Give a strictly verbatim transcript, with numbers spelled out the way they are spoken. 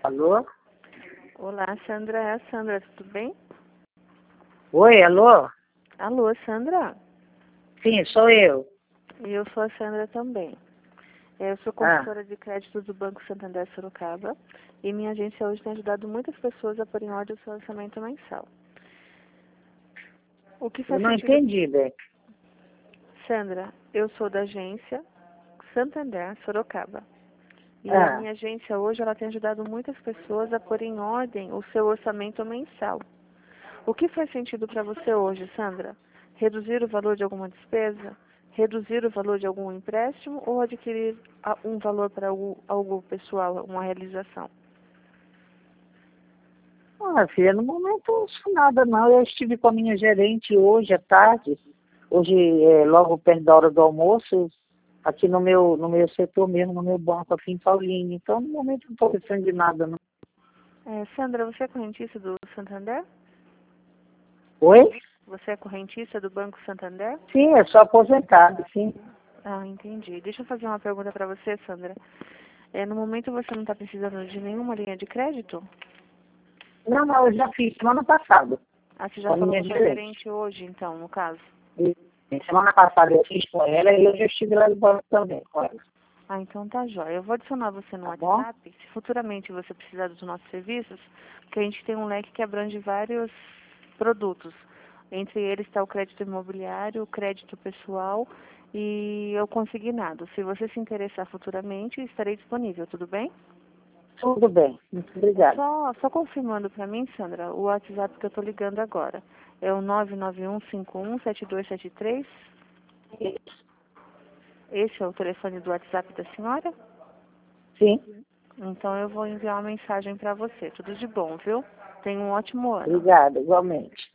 Alô? Olá, Sandra. É a Sandra, tudo bem? Oi, alô? Alô, Sandra? Sim, sou eu. E eu sou a Sandra também. Eu sou Ah, consultora de crédito do Banco Santander Sorocaba e minha agência hoje tem ajudado muitas pessoas a pôr em ordem o seu orçamento mensal. O que eu faz não sentido... entendi, bem. Sandra, eu sou da agência Santander Sorocaba. E a Ah, minha agência hoje ela tem ajudado muitas pessoas a pôr em ordem o seu orçamento mensal. O que faz sentido para você hoje, Sandra? Reduzir o valor de alguma despesa? Reduzir o valor de algum empréstimo ou adquirir a- um valor para algo, algo pessoal, uma realização? ah, filha, no momento não sou nada não. Eu estive com a minha gerente hoje à tarde, hoje é, logo perto da hora do almoço, aqui no meu, no meu setor mesmo, no meu banco aqui em Paulínia. Então, no momento não estou pensando de nada, não. É, Sandra, você é correntista do Santander? Oi? Você é correntista do Banco Santander? Sim, eu sou aposentada, sim. Ah, entendi. Deixa eu fazer uma pergunta para você, Sandra. É, no momento você não está precisando de nenhuma linha de crédito? Não, não, eu já fiz semana passada, Ah, você já com a falou minha com a sua gerente. gerente hoje, então, no caso? E semana passada eu fiz com ela e eu já estive lá no banco também com ela. Ah, então tá jóia. Eu vou adicionar você no Tá bom? WhatsApp, se futuramente você precisar dos nossos serviços, porque a gente tem um leque que abrange vários produtos. Entre eles está o crédito imobiliário, o crédito pessoal e o consignado. Se você se interessar futuramente, estarei disponível, tudo bem? Tudo bem, muito É obrigada. só, só confirmando para mim, Sandra, o WhatsApp que eu estou ligando agora. É o nove nove um cinco um sete dois sete três. Esse é o telefone do WhatsApp da senhora? Sim, Então eu vou enviar uma mensagem para você. Tudo de bom, viu? Tenha um ótimo ano. obrigada, igualmente.